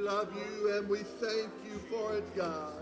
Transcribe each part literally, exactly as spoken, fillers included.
love you and we thank you for it, God.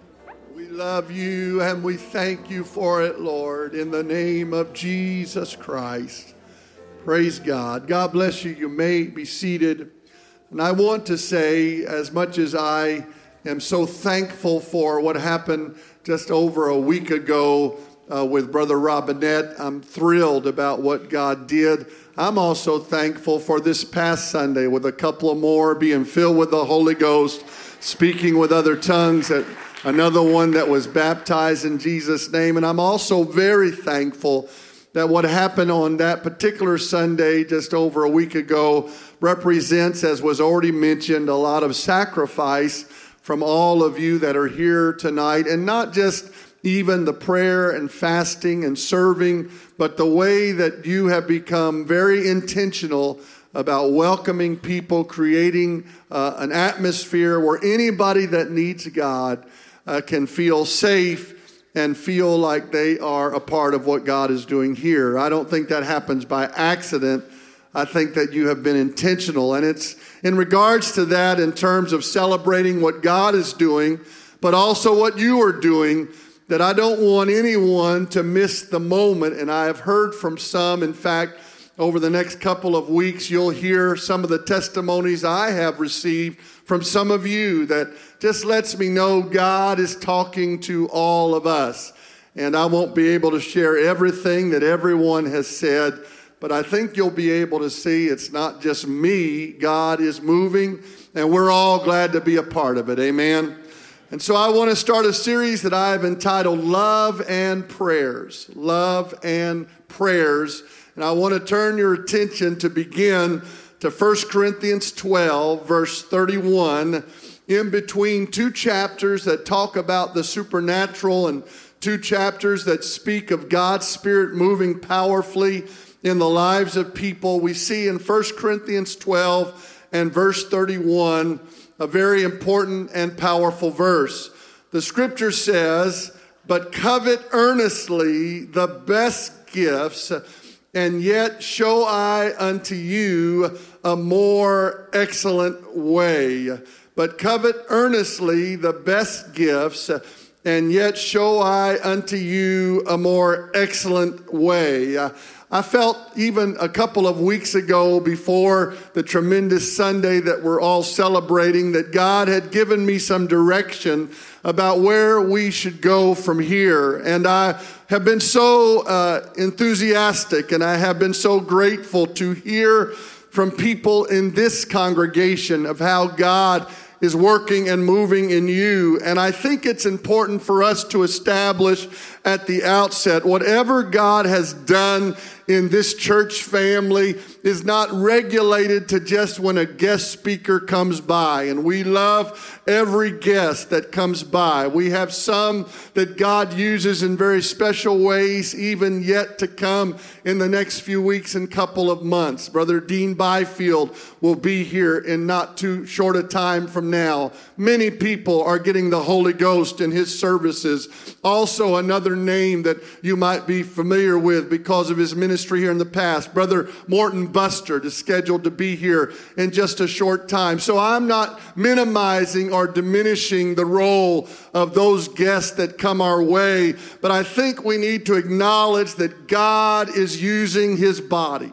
We love you and we thank you for it, Lord, in the name of Jesus Christ. Praise God. God bless you. You may be seated. And I want to say, as much as I am so thankful for what happened just over a week ago uh, with Brother Robinette, I'm thrilled about what God did. I'm also thankful for this past Sunday with a couple of more being filled with the Holy Ghost, speaking with other tongues, that another one that was baptized in Jesus' name. And I'm also very thankful that what happened on that particular Sunday just over a week ago represents, as was already mentioned, a lot of sacrifice from all of you that are here tonight. And not just even the prayer and fasting and serving, but the way that you have become very intentional about welcoming people, creating uh, an atmosphere where anybody that needs God uh, can feel safe and feel like they are a part of what God is doing here. I don't think that happens by accident. I think that you have been intentional. And it's in regards to that, in terms of celebrating what God is doing, but also what you are doing, that I don't want anyone to miss the moment. And I have heard from some, in fact, over the next couple of weeks, you'll hear some of the testimonies I have received from some of you that just lets me know God is talking to all of us. And I won't be able to share everything that everyone has said, but I think you'll be able to see it's not just me. God is moving, and we're all glad to be a part of it. Amen. And so I want to start a series that I have entitled Love and Prayers. Love and Prayers. And I want to turn your attention to begin to First Corinthians twelve, verse thirty-one, in between two chapters that talk about the supernatural and two chapters that speak of God's Spirit moving powerfully in the lives of people. We see in First Corinthians twelve and verse thirty-one, a very important and powerful verse. The scripture says, "But covet earnestly the best gifts, and yet show I unto you a more excellent way." But covet earnestly the best gifts, and yet show I unto you a more excellent way. I felt even a couple of weeks ago, before the tremendous Sunday that we're all celebrating, that God had given me some direction about where we should go from here. And I have been so uh, enthusiastic, and I have been so grateful to hear from people in this congregation of how God is working and moving in you. And I think it's important for us to establish at the outset, whatever God has done in this church family is not regulated to just when a guest speaker comes by. And we love every guest that comes by. We have some that God uses in very special ways, even yet to come in the next few weeks and couple of months. Brother Dean Byfield will be here in not too short a time from now. Many people are getting the Holy Ghost in his services. Also, another name that you might be familiar with because of his ministry here in the past, Brother Morton Bustard, is scheduled to be here in just a short time. So I'm not minimizing or diminishing the role of those guests that come our way, but I think we need to acknowledge that God is using his body.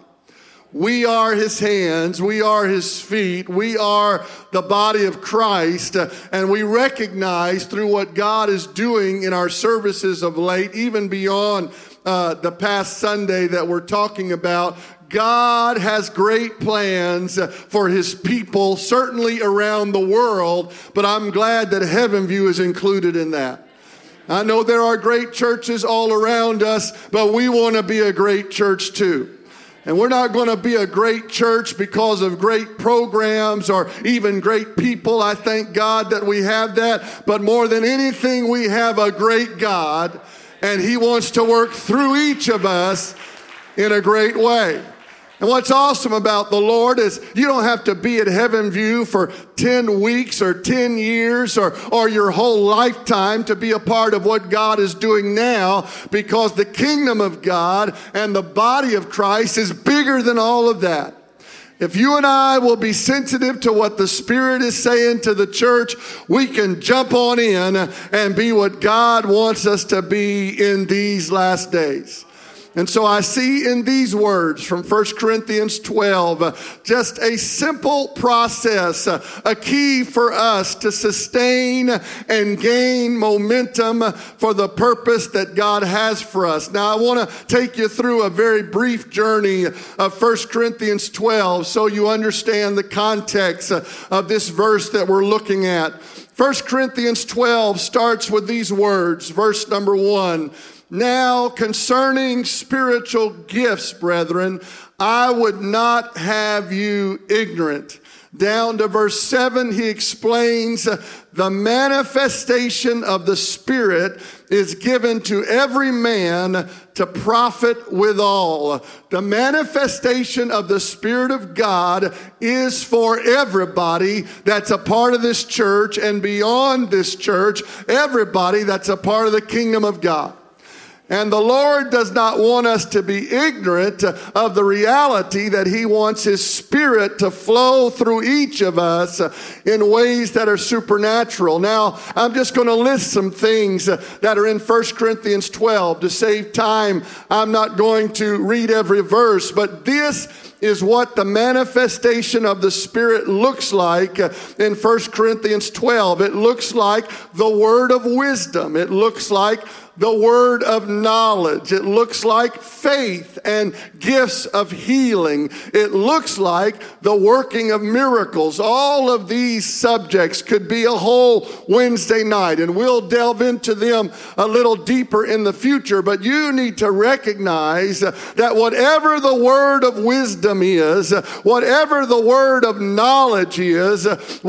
We are his hands, we are his feet, we are the body of Christ, uh, and we recognize through what God is doing in our services of late, even beyond uh, the past Sunday that we're talking about, God has great plans for his people, certainly around the world, but I'm glad that Heaven View is included in that. I know there are great churches all around us, but we want to be a great church too. And we're not going to be a great church because of great programs or even great people. I thank God that we have that. But more than anything, we have a great God, and he wants to work through each of us in a great way. And what's awesome about the Lord is you don't have to be at Heaven View for ten weeks or ten years or, or your whole lifetime to be a part of what God is doing now, because the kingdom of God and the body of Christ is bigger than all of that. If you and I will be sensitive to what the Spirit is saying to the church, we can jump on in and be what God wants us to be in these last days. And so I see in these words from First Corinthians twelve, uh, just a simple process, uh, a key for us to sustain and gain momentum for the purpose that God has for us. Now I want to take you through a very brief journey of First Corinthians twelve so you understand the context uh, of this verse that we're looking at. First Corinthians twelve starts with these words, verse number one. Now, concerning spiritual gifts, brethren, I would not have you ignorant. Down to verse seven, he explains the manifestation of the Spirit is given to every man to profit withal. The manifestation of the Spirit of God is for everybody that's a part of this church and beyond this church, everybody that's a part of the kingdom of God. And the Lord does not want us to be ignorant of the reality that he wants his Spirit to flow through each of us in ways that are supernatural. Now, I'm just going to list some things that are in First Corinthians twelve. To save time, I'm not going to read every verse, but this is what the manifestation of the Spirit looks like in First Corinthians twelve. It looks like the word of wisdom. It looks like the word of knowledge. It looks like faith and gifts of healing. It looks like the working of miracles. All of these subjects could be a whole Wednesday night, and we'll delve into them a little deeper in the future. But you need to recognize that whatever the word of wisdom is, whatever the word of knowledge is,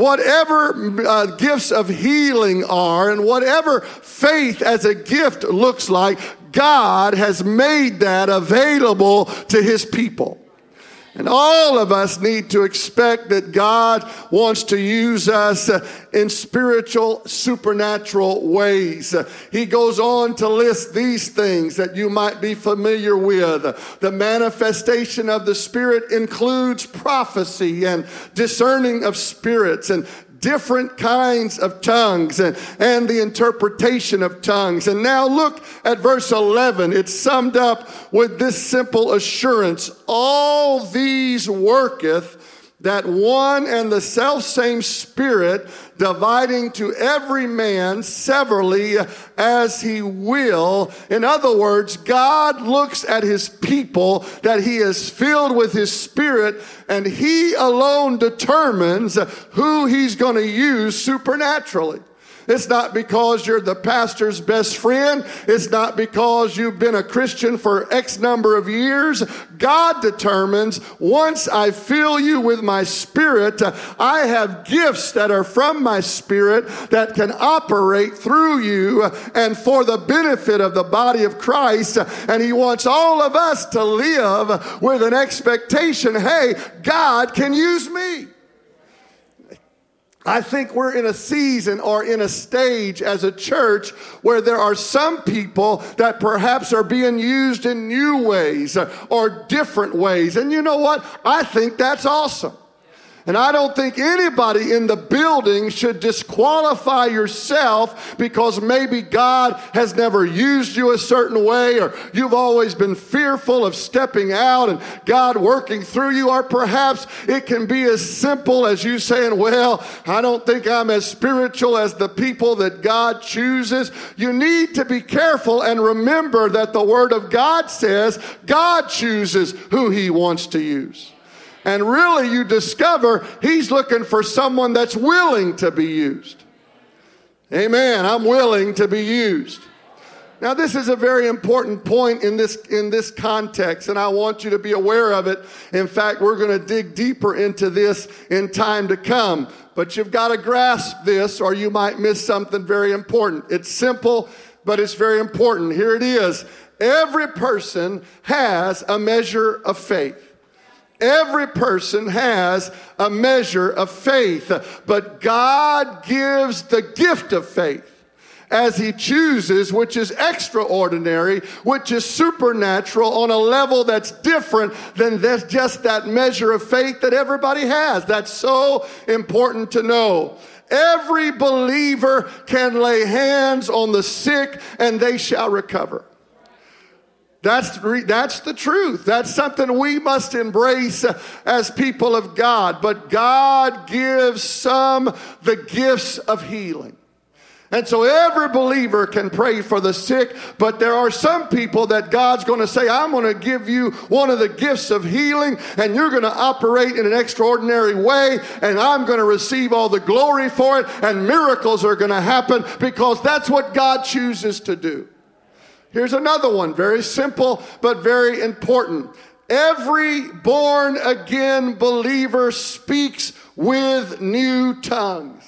whatever uh, gifts of healing are, and whatever faith as a gift looks like, God has made that available to his people. And all of us need to expect that God wants to use us in spiritual, supernatural ways. He goes on to list these things that you might be familiar with. The manifestation of the Spirit includes prophecy and discerning of spirits and different kinds of tongues and, and the interpretation of tongues. And now look at verse eleven. It's summed up with this simple assurance. All these worketh that one and the selfsame Spirit, dividing to every man severally as he will. In other words, God looks at his people that he is filled with his Spirit, and he alone determines who he's going to use supernaturally. It's not because you're the pastor's best friend. It's not because you've been a Christian for X number of years. God determines, once I fill you with my Spirit, I have gifts that are from my Spirit that can operate through you and for the benefit of the body of Christ. And he wants all of us to live with an expectation, hey, God can use me. I think we're in a season or in a stage as a church where there are some people that perhaps are being used in new ways or different ways. And you know what? I think that's awesome. And I don't think anybody in the building should disqualify yourself because maybe God has never used you a certain way, or you've always been fearful of stepping out and God working through you. Or perhaps it can be as simple as you saying, well, I don't think I'm as spiritual as the people that God chooses. You need to be careful and remember that the Word of God says God chooses who he wants to use. And really, you discover he's looking for someone that's willing to be used. Amen. I'm willing to be used. Now, this is a very important point in this, in this context, and I want you to be aware of it. In fact, we're going to dig deeper into this in time to come. But you've got to grasp this, or you might miss something very important. It's simple, but it's very important. Here it is. Every person has a measure of faith. Every person has a measure of faith, but God gives the gift of faith. as he chooses, which is extraordinary, which is supernatural on a level that's different than this, just that measure of faith that everybody has. That's so important to know. Every believer can lay hands on the sick and they shall recover. That's, that's the truth. That's something we must embrace as people of God. But God gives some the gifts of healing. And so every believer can pray for the sick, but there are some people that God's going to say, I'm going to give you one of the gifts of healing, and you're going to operate in an extraordinary way, and I'm going to receive all the glory for it, and miracles are going to happen because that's what God chooses to do. Here's another one, very simple but very important. Every born-again believer speaks with new tongues.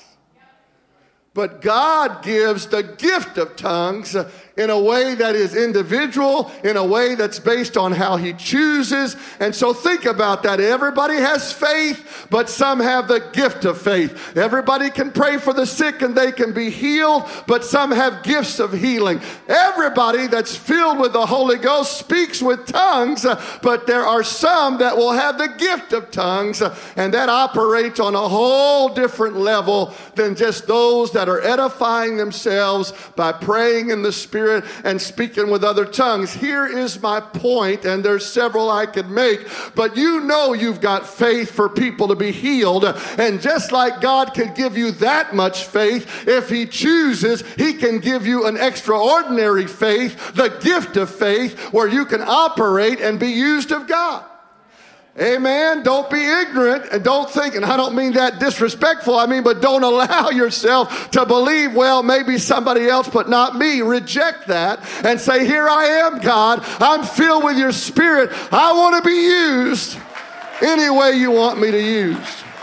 But God gives the gift of tongues in a way that is individual, in a way that's based on how he chooses. And so think about that. Everybody has faith, but some have the gift of faith. Everybody can pray for the sick and they can be healed, but some have gifts of healing. Everybody that's filled with the Holy Ghost speaks with tongues, but there are some that will have the gift of tongues, and that operates on a whole different level than just those that are edifying themselves by praying in the Spirit and speaking with other tongues. Here is my point, and there's several I could make, but you know you've got faith for people to be healed, and just like God could give you that much faith, if he chooses, he can give you an extraordinary faith, the gift of faith, where you can operate and be used of God. Amen. Don't be ignorant and don't think, and I don't mean that disrespectful, I mean, but don't allow yourself to believe, well, maybe somebody else, but not me. Reject that and say, here I am, God. I'm filled with your Spirit. I want to be used any way you want me to use.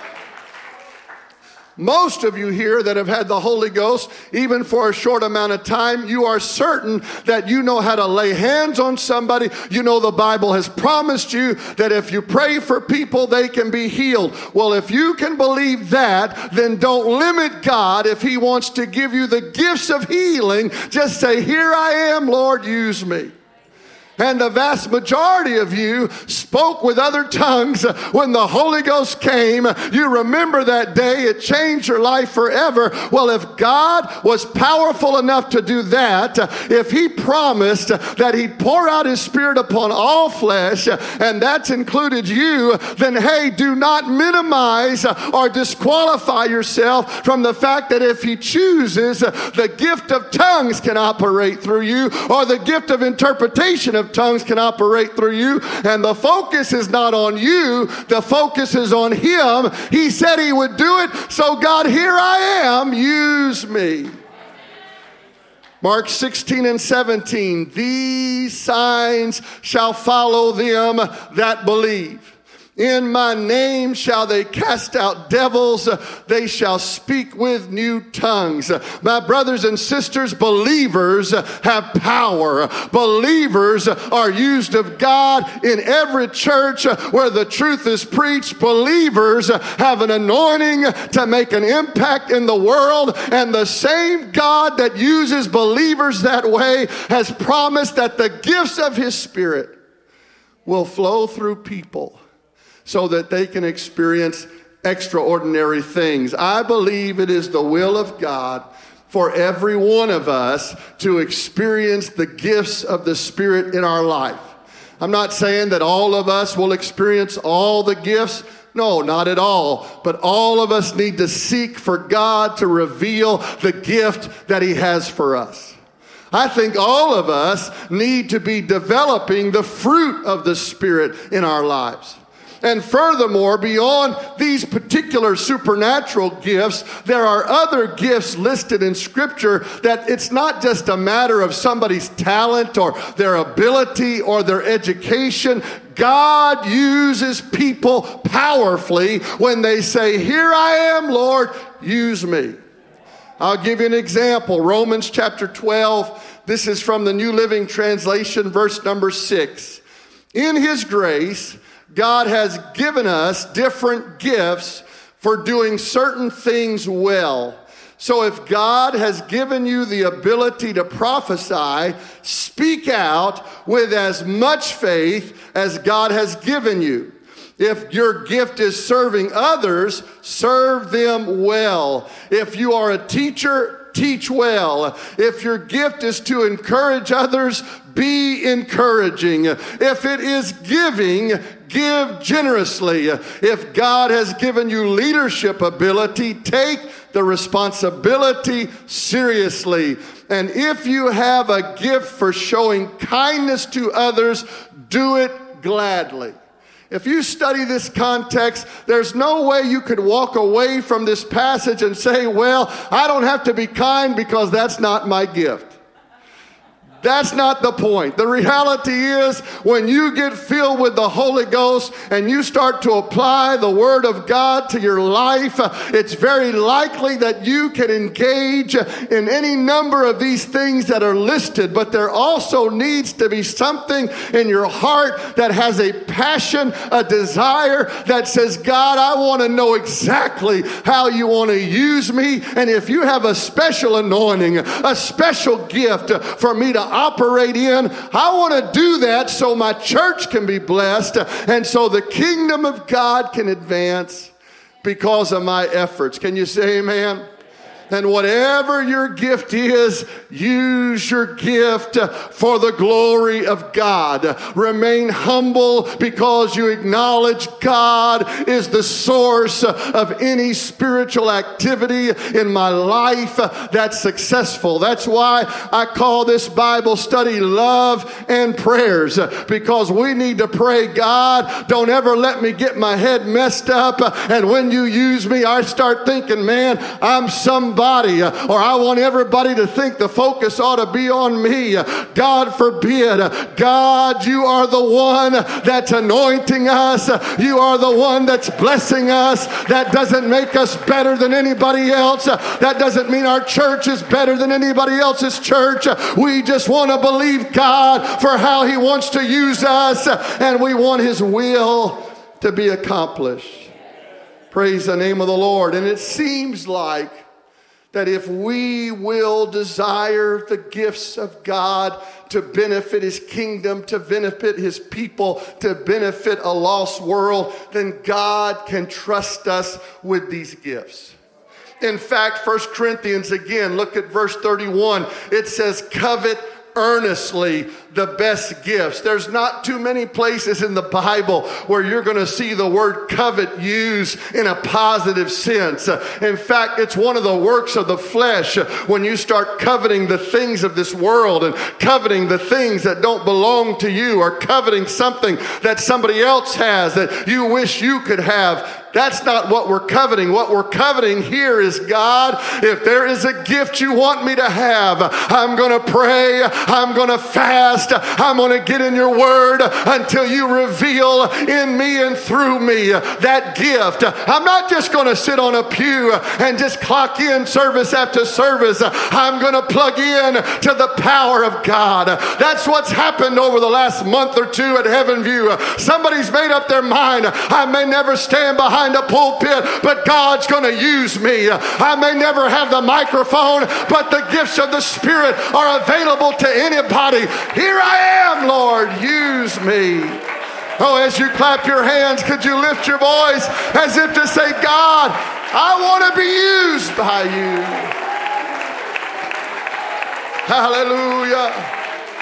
Most of you here that have had the Holy Ghost, even for a short amount of time, you are certain that you know how to lay hands on somebody. You know the Bible has promised you that if you pray for people, they can be healed. Well, if you can believe that, then don't limit God if he wants to give you the gifts of healing. Just say, here I am, Lord, use me. And the vast majority of you spoke with other tongues when the Holy Ghost came. You remember that day. It changed your life forever. Well, if God was powerful enough to do that, if he promised that he'd pour out his Spirit upon all flesh, and that's included you, then hey, do not minimize or disqualify yourself from the fact that if he chooses, the gift of tongues can operate through you, or the gift of interpretation of tongues can operate through you. And the focus is not on you, the focus is on him. He said he would do it, so God, here I am, use me. Mark sixteen and seventeen, these signs shall follow them that believe. In my name shall they cast out devils. They shall speak with new tongues. My brothers and sisters, believers have power. Believers are used of God in every church where the truth is preached. Believers have an anointing to make an impact in the world. And the same God that uses believers that way has promised that the gifts of his Spirit will flow through people, so that they can experience extraordinary things. I believe it is the will of God for every one of us to experience the gifts of the Spirit in our life. I'm not saying that all of us will experience all the gifts. No, not at all. But all of us need to seek for God to reveal the gift that he has for us. I think all of us need to be developing the fruit of the Spirit in our lives. And furthermore, beyond these particular supernatural gifts, there are other gifts listed in Scripture that it's not just a matter of somebody's talent or their ability or their education. God uses people powerfully when they say, here I am, Lord, use me. I'll give you an example. Romans chapter twelve. This is from the New Living Translation, verse number six. In his grace, God has given us different gifts for doing certain things well. So if God has given you the ability to prophesy, speak out with as much faith as God has given you. If your gift is serving others, serve them well. If you are a teacher, teach well. If your gift is to encourage others, be encouraging. If it is giving, give generously. If God has given you leadership ability, take the responsibility seriously. And if you have a gift for showing kindness to others, do it gladly. If you study this context, there's no way you could walk away from this passage and say, well, I don't have to be kind because that's not my gift. That's not the point. The reality is when you get filled with the Holy Ghost and you start to apply the Word of God to your life, it's very likely that you can engage in any number of these things that are listed. But there also needs to be something in your heart that has a passion, a desire that says, God, I want to know exactly how you want to use me. And if you have a special anointing, a special gift for me to operate in, I want to do that so my church can be blessed and so the kingdom of God can advance because of my efforts. Can you say amen? And whatever your gift is, use your gift for the glory of God. Remain humble because you acknowledge God is the source of any spiritual activity in my life that's successful. That's why I call this Bible study Love and Prayers, because we need to pray, God, don't ever let me get my head messed up. And when you use me, I start thinking, man, I'm somebody. Body, or I want everybody to think the focus ought to be on me. God forbid. God, you are the one that's anointing us. You are the one that's blessing us. That doesn't make us better than anybody else. That doesn't mean our church is better than anybody else's church. We just want to believe God for how He wants to use us, and we want His will to be accomplished. Praise the name of the Lord. And it seems like that if we will desire the gifts of God to benefit His kingdom, to benefit His people, to benefit a lost world, then God can trust us with these gifts. In fact, First Corinthians, again, look at verse thirty-one. It says, covet earnestly the best gifts. There's not too many places in the Bible where you're going to see the word covet used in a positive sense. In fact, it's one of the works of the flesh when you start coveting the things of this world and coveting the things that don't belong to you, or coveting something that somebody else has that you wish you could have. That's not what we're coveting. What we're coveting here is, God, if there is a gift you want me to have, I'm going to pray, I'm going to fast, I'm going to get in your word until you reveal in me and through me that gift. I'm not just going to sit on a pew and just clock in service after service. I'm going to plug in to the power of God. That's what's happened over the last month or two at Heaven View. Somebody's made up their mind, I may never stand behind a pulpit, but God's going to use me. I may never have the microphone, but the gifts of the Spirit are available to anybody. Here I am, Lord, use me. Oh, as you clap your hands, could you lift your voice as if to say, God, I want to be used by you. Hallelujah.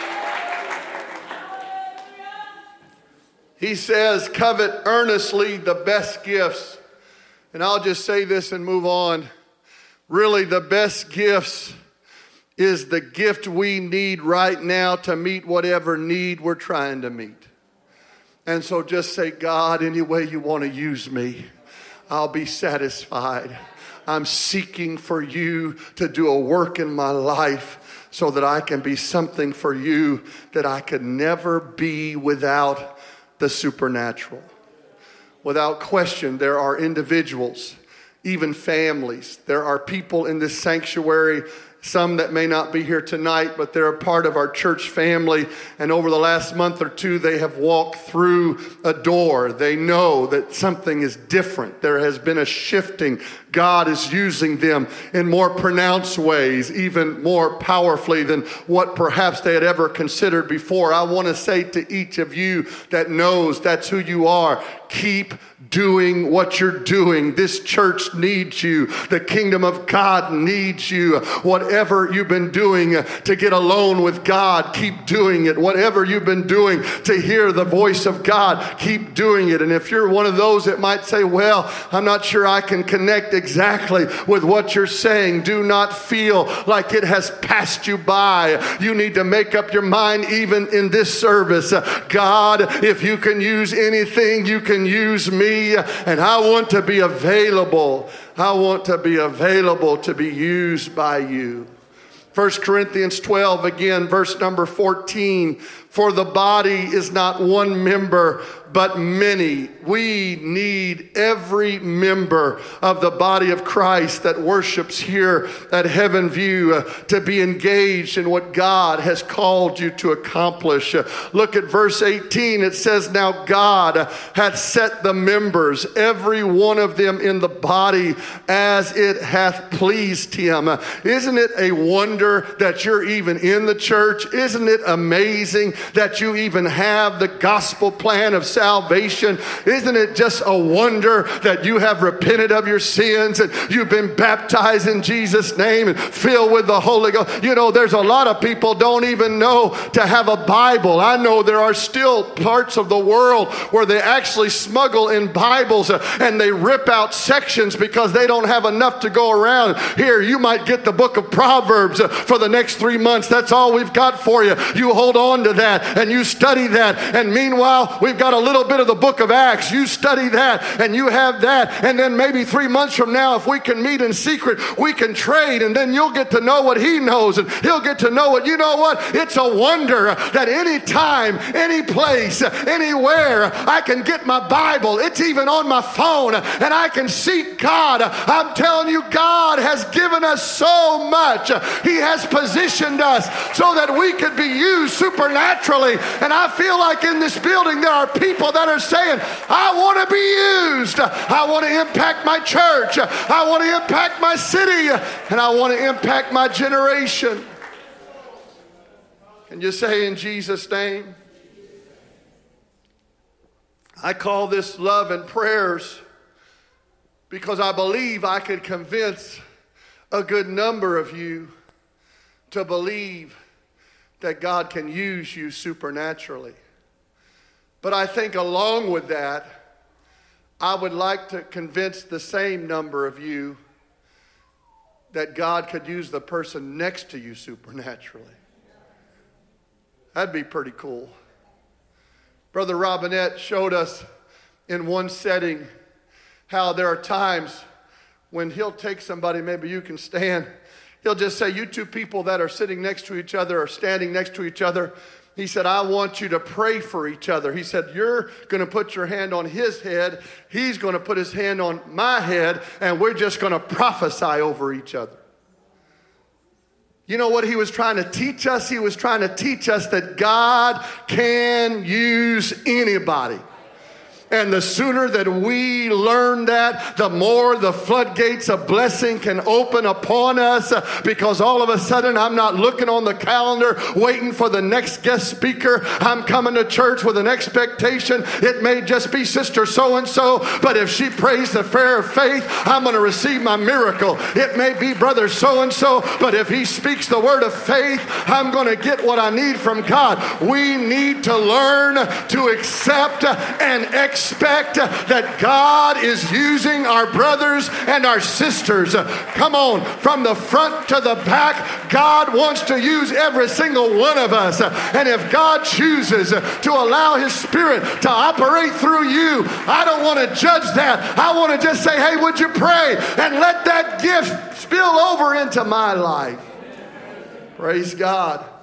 He says, covet earnestly the best gifts. And I'll just say this and move on. Really, the best gifts is the gift we need right now to meet whatever need we're trying to meet. And so just say, God, any way you want to use me, I'll be satisfied. I'm seeking for you to do a work in my life so that I can be something for you that I could never be without the supernatural. Without question, there are individuals, even families. There are people in this sanctuary, some that may not be here tonight, but they're a part of our church family. And over the last month or two, they have walked through a door. They know that something is different. There has been a shifting. God is using them in more pronounced ways, even more powerfully than what perhaps they had ever considered before. I want to say to each of you that knows that's who you are, keep doing what you're doing. This church needs you. The kingdom of God needs you. Whatever you've been doing to get alone with God, keep doing it. Whatever you've been doing to hear the voice of God, keep doing it. And if you're one of those that might say, well, I'm not sure I can connect exactly with what you're saying, do not feel like it has passed you by. You need to make up your mind even in this service. God, if you can use anything, you can use me. And I want to be available. I want to be available to be used by you. First Corinthians twelve, again, verse number fourteen. For the body is not one member, but many. We need every member of the body of Christ that worships here at Heaven View uh, to be engaged in what God has called you to accomplish. Uh, look at verse eighteen. It says, now God hath set the members, every one of them in the body, as it hath pleased him. Uh, isn't it a wonder that you're even in the church? Isn't it amazing that you even have the gospel plan of salvation? Isn't it just a wonder that you have repented of your sins and you've been baptized in Jesus' name and filled with the Holy Ghost? You know, there's a lot of people don't even know to have a Bible. I know there are still parts of the world where they actually smuggle in Bibles and they rip out sections because they don't have enough to go around. Here, you might get the book of Proverbs for the next three months. That's all we've got for you. You hold on to that and you study that. And meanwhile, we've got a little bit of the book of Acts. You study that and you have that. And then maybe three months from now, if we can meet in secret, we can trade. And then you'll get to know what he knows and he'll get to know what. You know what? It's a wonder that any time, any place, anywhere, I can get my Bible. It's even on my phone and I can seek God. I'm telling you, God has given us so much. He has positioned us so that we could be used supernaturally. And I feel like in this building there are people that are saying, I want to be used. I want to impact my church. I want to impact my city. And I want to impact my generation. Can you say in Jesus' name? I call this love and prayers because I believe I could convince a good number of you to believe that God can use you supernaturally. But I think along with that, I would like to convince the same number of you that God could use the person next to you supernaturally. That'd be pretty cool. Brother Robinette showed us in one setting how there are times when he'll take somebody, maybe you can stand, he'll just say, you two people that are sitting next to each other or standing next to each other, he said, I want you to pray for each other. He said, you're going to put your hand on his head. He's going to put his hand on my head, and we're just going to prophesy over each other. You know what he was trying to teach us? He was trying to teach us that God can use anybody. And the sooner that we learn that, the more the floodgates of blessing can open upon us. Because all of a sudden, I'm not looking on the calendar, waiting for the next guest speaker. I'm coming to church with an expectation. It may just be Sister so-and-so, but if she prays the prayer of faith, I'm going to receive my miracle. It may be Brother so-and-so, but if he speaks the word of faith, I'm going to get what I need from God. We need to learn to accept and expect Expect that God is using our brothers and our sisters. Come on, from the front to the back, God wants to use every single one of us. And if God chooses to allow his Spirit to operate through you, I don't want to judge that. I want to just say, hey, would you pray and let that gift spill over into my life? Praise God.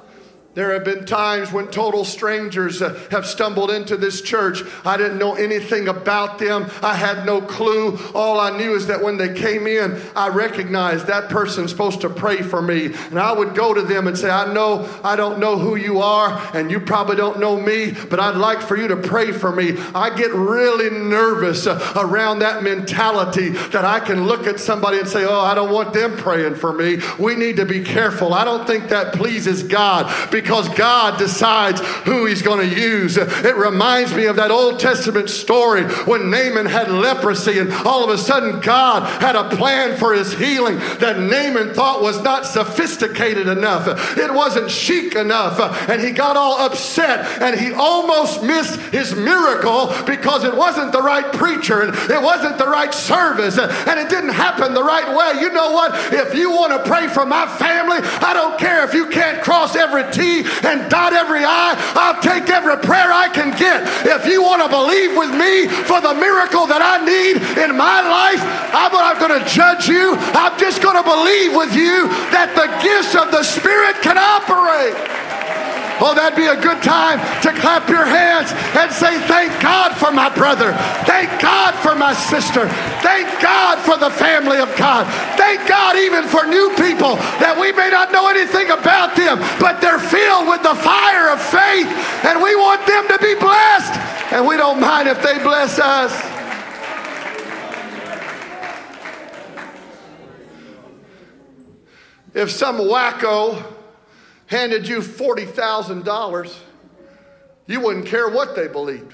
There have been times when total strangers uh, have stumbled into this church. I didn't know anything about them. I had no clue. All I knew is that when they came in, I recognized that person's supposed to pray for me. And I would go to them and say, I know I don't know who you are, and you probably don't know me, but I'd like for you to pray for me. I get really nervous uh, around that mentality that I can look at somebody and say, oh, I don't want them praying for me. We need to be careful. I don't think that pleases God, because God decides who he's going to use. It reminds me of that Old Testament story when Naaman had leprosy, and all of a sudden God had a plan for his healing that Naaman thought was not sophisticated enough. It wasn't chic enough, and he got all upset, and he almost missed his miracle because it wasn't the right preacher, and it wasn't the right service, and it didn't happen the right way. You know what? If you want to pray for my family, I don't care if you can't cross every T and dot every I. I'll take every prayer I can get. If you want to believe with me for the miracle that I need in my life, I'm not going to judge you. I'm just going to believe with you that the gifts of the Spirit can operate. Oh, that'd be a good time to clap your hands and say, thank God for my brother. Thank God for my sister. Thank God for the family of God. Thank God even for new people that we may not know anything about them, but they're filled with the fire of faith, and we want them to be blessed, and we don't mind if they bless us. If some wacko handed you forty thousand dollars, you wouldn't care what they believed.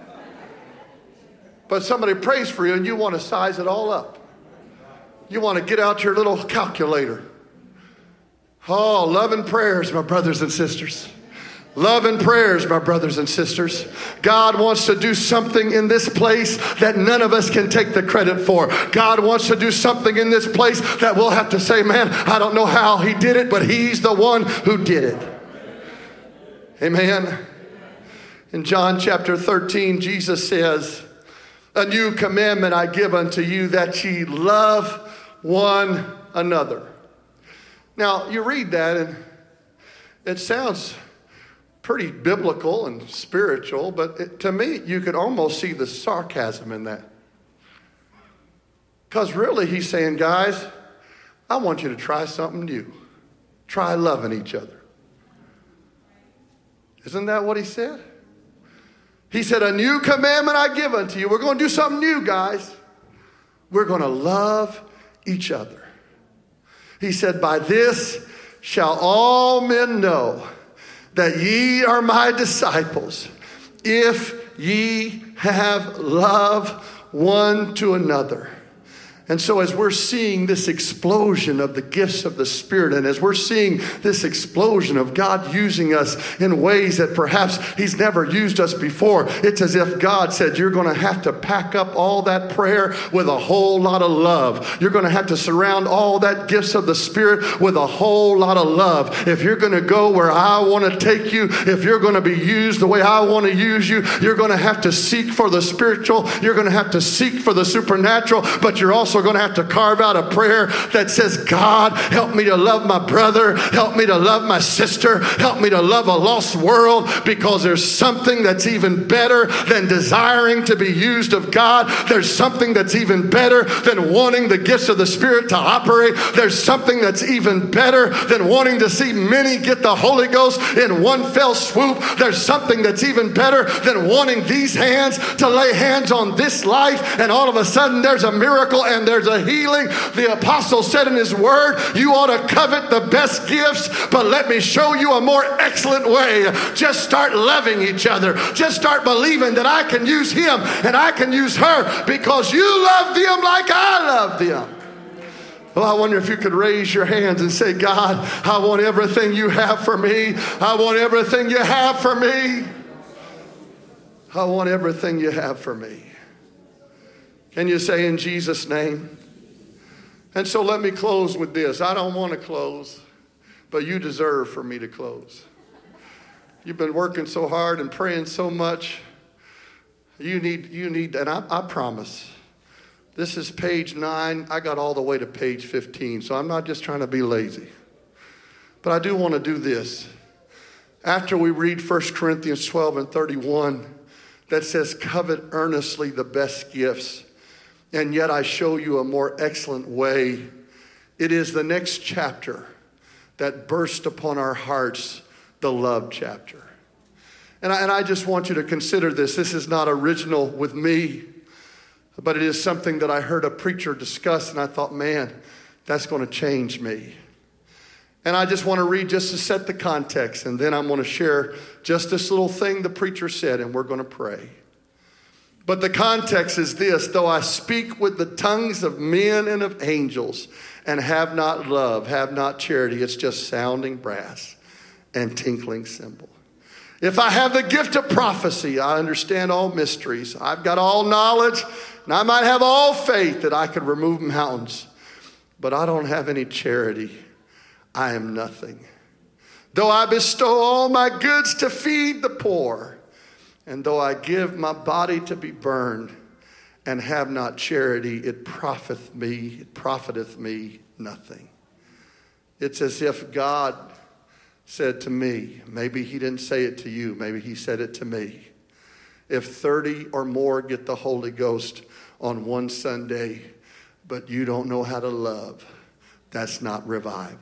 But somebody prays for you and you want to size it all up. You want to get out your little calculator. Oh, love and prayers, my brothers and sisters. Love and prayers, my brothers and sisters. God wants to do something in this place that none of us can take the credit for. God wants to do something in this place that we'll have to say, man, I don't know how he did it, but he's the one who did it. Amen. In John chapter thirteen, Jesus says, a new commandment I give unto you, that ye love one another. Now, you read that and it sounds pretty biblical and spiritual, but it, to me, you could almost see the sarcasm in that. Because really, he's saying, guys, I want you to try something new. Try loving each other. Isn't that what he said? He said, a new commandment I give unto you. We're going to do something new, guys. We're going to love each other. He said, by this shall all men know that ye are my disciples, if ye have love one to another. And so as we're seeing this explosion of the gifts of the Spirit, and as we're seeing this explosion of God using us in ways that perhaps he's never used us before, it's as if God said, you're going to have to pack up all that prayer with a whole lot of love. You're going to have to surround all that gifts of the Spirit with a whole lot of love. If you're going to go where I want to take you, if you're going to be used the way I want to use you, you're going to have to seek for the spiritual. You're going to have to seek for the supernatural, but you're also going to have to carve out a prayer that says, God, help me to love my brother. Help me to love my sister. Help me to love a lost world, because there's something that's even better than desiring to be used of God. There's something that's even better than wanting the gifts of the Spirit to operate. There's something that's even better than wanting to see many get the Holy Ghost in one fell swoop. There's something that's even better than wanting these hands to lay hands on this life, and all of a sudden there's a miracle and there's a healing. The apostle said in his word, you ought to covet the best gifts, but let me show you a more excellent way. Just start loving each other. Just start believing that I can use him and I can use her because you love them like I love them. Well, I wonder if you could raise your hands and say, God, I want everything you have for me. I want everything you have for me. I want everything you have for me. Can you say in Jesus' name? And so let me close with this. I don't want to close, but you deserve for me to close. You've been working so hard and praying so much. You need, you need, and I, I promise, this is page nine. I got all the way to page fifteen, so I'm not just trying to be lazy. But I do want to do this. After we read First Corinthians twelve and thirty-one, that says, covet earnestly the best gifts, and yet I show you a more excellent way. It is the next chapter that burst upon our hearts, the love chapter. And I, and I just want you to consider this. This is not original with me, but it is something that I heard a preacher discuss, and I thought, man, that's going to change me. And I just want to read just to set the context, and then I'm going to share just this little thing the preacher said, and we're going to pray. But the context is this: though I speak with the tongues of men and of angels and have not love, have not charity, it's just sounding brass and tinkling cymbal. If I have the gift of prophecy, I understand all mysteries. I've got all knowledge, and I might have all faith that I could remove mountains. But I don't have any charity. I am nothing. Though I bestow all my goods to feed the poor, and though I give my body to be burned, and have not charity, it profiteth me, it profiteth me nothing. It's as if God said to me, maybe he didn't say it to you, maybe he said it to me. If thirty or more get the Holy Ghost on one Sunday, but you don't know how to love, that's not revival.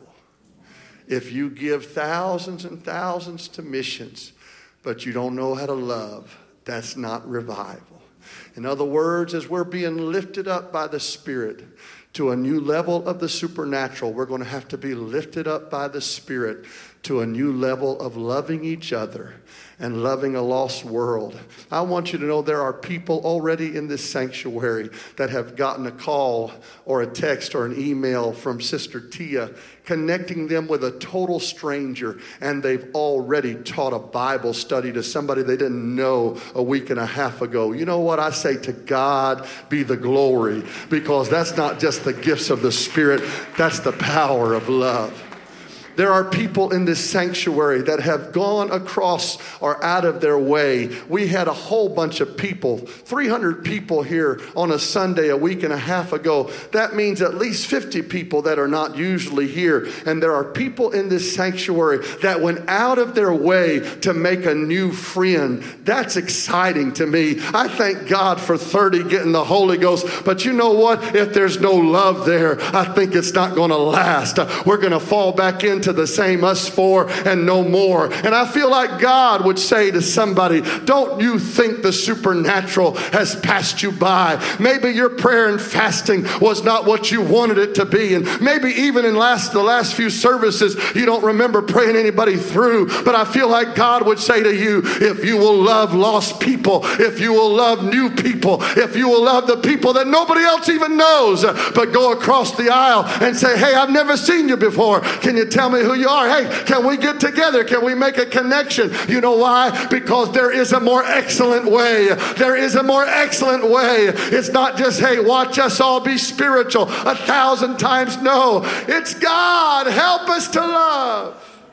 If you give thousands and thousands to missions, but you don't know how to love, that's not revival. In other words, as we're being lifted up by the Spirit to a new level of the supernatural, we're going to have to be lifted up by the Spirit to a new level of loving each other and loving a lost world. I want you to know there are people already in this sanctuary that have gotten a call or a text or an email from Sister Tia connecting them with a total stranger, and they've already taught a Bible study to somebody they didn't know a week and a half ago. You know what? I say, to God be the glory, because that's not just the gifts of the Spirit, that's the power of love. There are people in this sanctuary that have gone across or out of their way. We had a whole bunch of people, three hundred people here on a Sunday a week and a half ago. That means at least fifty people that are not usually here. And there are people in this sanctuary that went out of their way to make a new friend. That's exciting to me. I thank God for thirty getting the Holy Ghost. But you know what? If there's no love there, I think it's not going to last. We're going to fall back in to the same us four and no more. And I feel like God would say to somebody, don't you think the supernatural has passed you by? Maybe your prayer and fasting was not what you wanted it to be. And maybe even in last the last few services, you don't remember praying anybody through. But I feel like God would say to you, if you will love lost people, if you will love new people, if you will love the people that nobody else even knows, but go across the aisle and say, hey, I've never seen you before. Can you tell me who you are? Hey, can we get together? Can we make a connection? You know why? Because there is a more excellent way. There is a more excellent way. It's not just, hey, watch us all be spiritual a thousand times. No, it's God. Help us to love.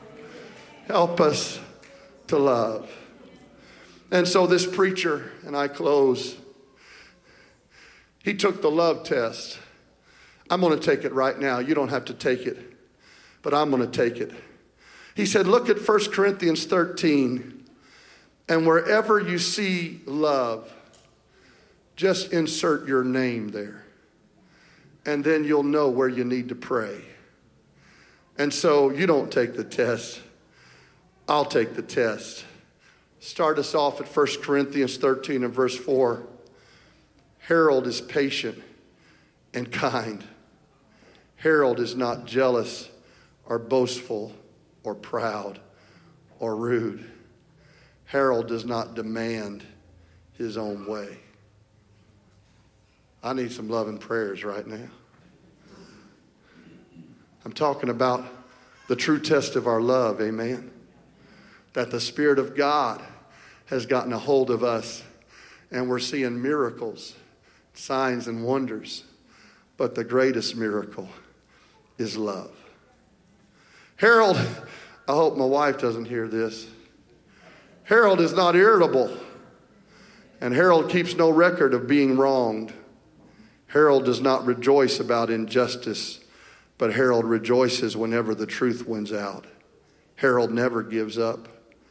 Help us to love. And so this preacher, and I close, he took the love test. I'm going to take it right now. You don't have to take it, but I'm going to take it. He said, look at First Corinthians thirteen, and wherever you see love, just insert your name there, and then you'll know where you need to pray. And so you don't take the test. I'll take the test. Start us off at First Corinthians thirteen and verse four. Harold is patient and kind. Harold is not jealous or boastful or proud or rude. Harold does not demand his own way. I need some love and prayers right now. I'm talking about the true test of our love, amen? That the Spirit of God has gotten a hold of us, and we're seeing miracles, signs and wonders. But the greatest miracle is love. Harold, I hope my wife doesn't hear this. Harold is not irritable, and Harold keeps no record of being wronged. Harold does not rejoice about injustice, but Harold rejoices whenever the truth wins out. Harold never gives up.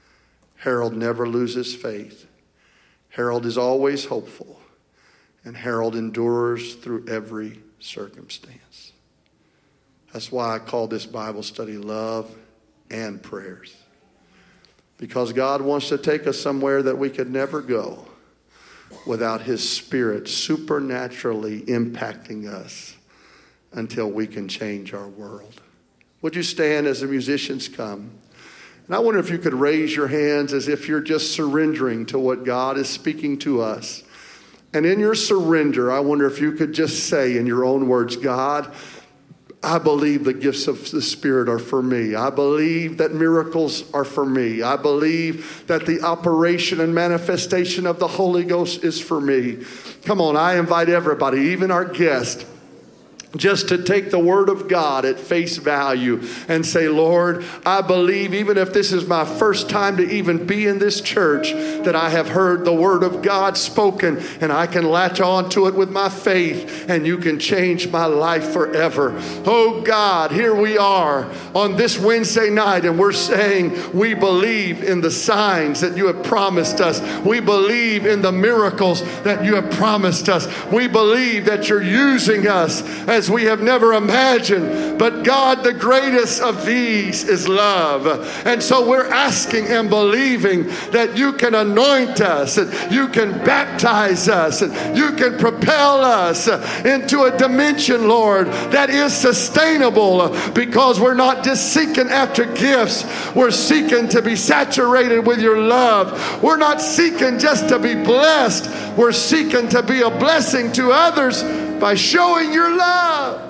Harold never loses faith. Harold is always hopeful. And Harold endures through every circumstance. That's why I call this Bible study Love and Prayers. Because God wants to take us somewhere that we could never go without His Spirit supernaturally impacting us until we can change our world. Would you stand as the musicians come? And I wonder if you could raise your hands as if you're just surrendering to what God is speaking to us. And in your surrender, I wonder if you could just say in your own words, God, I believe the gifts of the Spirit are for me. I believe that miracles are for me. I believe that the operation and manifestation of the Holy Ghost is for me. Come on, I invite everybody, even our guest, just to take the Word of God at face value and say, Lord, I believe even if this is my first time to even be in this church, that I have heard the Word of God spoken and I can latch on to it with my faith and you can change my life forever. Oh God, here we are on this Wednesday night and we're saying we believe in the signs that you have promised us. We believe in the miracles that you have promised us. We believe that you're using us as we have never imagined. But God, the greatest of these is love. And so we're asking and believing that you can anoint us, and you can baptize us, and you can propel us into a dimension, Lord, that is sustainable, because we're not just seeking after gifts. We're seeking to be saturated with your love. We're not seeking just to be blessed. We're seeking to be a blessing to others by showing your love.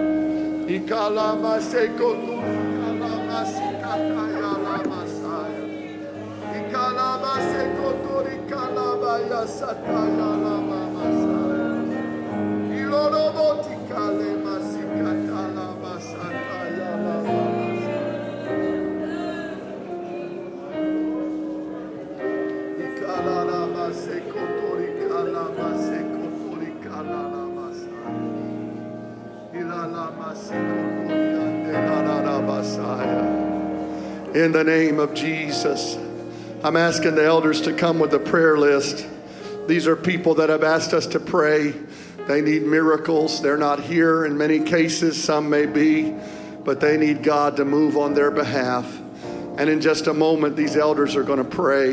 In the name of Jesus, I'm asking the elders to come with a prayer list. These are people that have asked us to pray. They need miracles. They're not here in many cases. Some may be, but they need God to move on their behalf. And in just a moment, these elders are going to pray.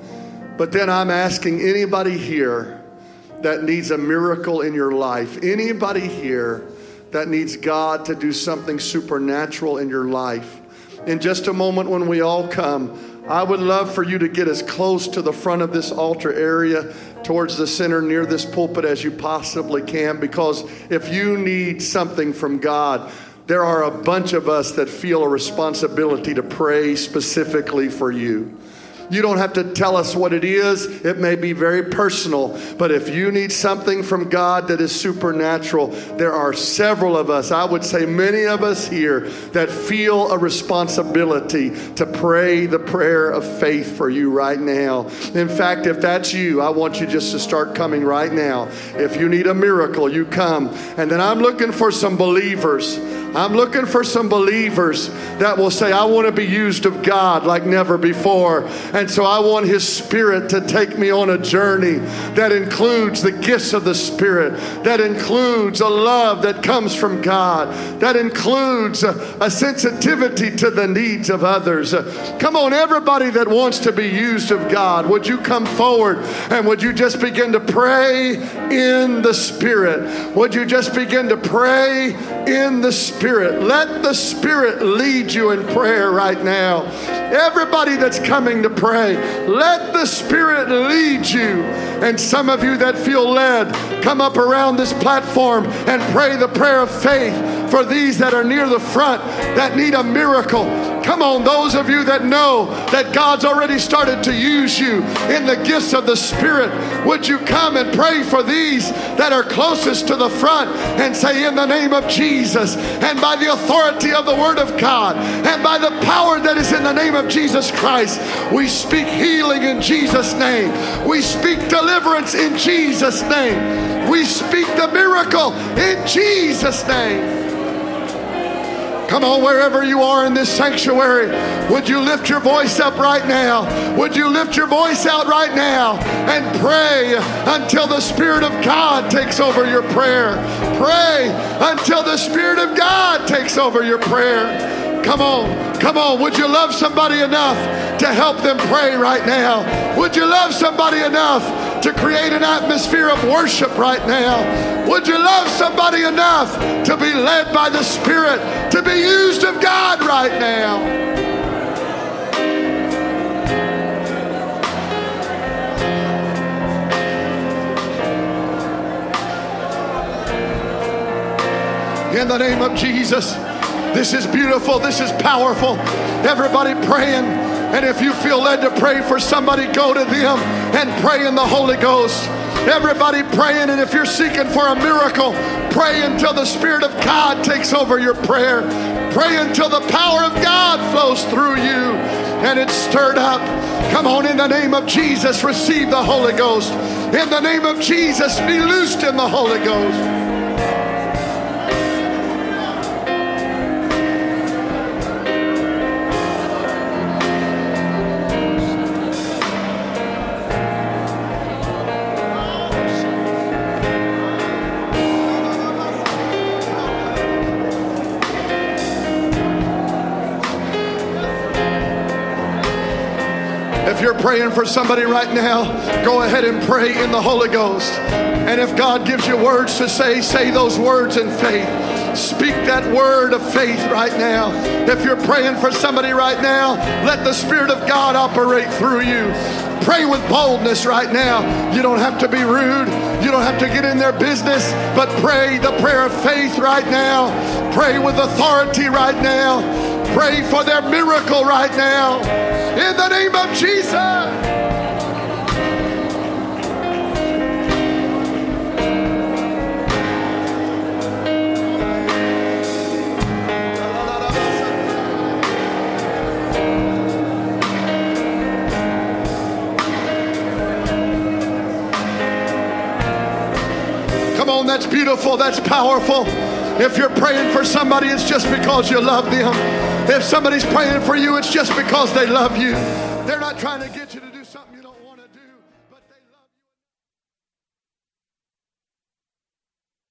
But then I'm asking anybody here that needs a miracle in your life, anybody here that needs God to do something supernatural in your life. In just a moment when we all come, I would love for you to get as close to the front of this altar area, towards the center near this pulpit as you possibly can, because if you need something from God, there are a bunch of us that feel a responsibility to pray specifically for you. You don't have to tell us what it is. It may be very personal. But if you need something from God that is supernatural, there are several of us, I would say many of us here, that feel a responsibility to pray the prayer of faith for you right now. In fact, if that's you, I want you just to start coming right now. If you need a miracle, you come. And then I'm looking for some believers. I'm looking for some believers that will say, I want to be used of God like never before. And so I want His Spirit to take me on a journey that includes the gifts of the Spirit, that includes a love that comes from God, that includes a, a sensitivity to the needs of others. Uh, come on, everybody that wants to be used of God, would you come forward and would you just begin to pray in the Spirit? Would you just begin to pray in the Spirit? Let the Spirit lead you in prayer right now. Everybody that's coming to pray, let the Spirit lead you. And some of you that feel led, come up around this platform and pray the prayer of faith for these that are near the front that need a miracle. Come on, those of you that know that God's already started to use you in the gifts of the Spirit, would you come and pray for these that are closest to the front and say, in the name of Jesus, and by the authority of the Word of God, and by the power that is in the name of Jesus Christ, we speak healing in Jesus' name. We speak deliverance in Jesus' name. We speak the miracle in Jesus' name. Come on, wherever you are in this sanctuary, would you lift your voice up right now? Would you lift your voice out right now and pray until the Spirit of God takes over your prayer? Pray until the Spirit of God takes over your prayer. Come on, come on. Would you love somebody enough to help them pray right now? Would you love somebody enough to create an atmosphere of worship right now? Would you love somebody enough to be led by the Spirit, to be used of God right now? In the name of Jesus, this is beautiful, this is powerful. Everybody praying. And if you feel led to pray for somebody, go to them and pray in the Holy Ghost. Everybody praying, and if you're seeking for a miracle, pray until the Spirit of God takes over your prayer. Pray until the power of God flows through you and it's stirred up. Come on, in the name of Jesus, receive the Holy Ghost. In the name of Jesus, be loosed in the Holy Ghost. If you're praying for somebody right now, go ahead and pray in the Holy Ghost. And if God gives you words to say, say those words in faith. Speak that word of faith right now. If you're praying for somebody right now, let the Spirit of God operate through you. Pray with boldness right now. You don't have to be rude. You don't have to get in their business, but pray the prayer of faith right now. Pray with authority right now. Pray for their miracle right now. In the name of Jesus. Come on, that's beautiful, that's powerful. If you're praying for somebody, it's just because you love them. If somebody's praying for you, it's just because they love you. They're not trying to get you to do something you don't want to do.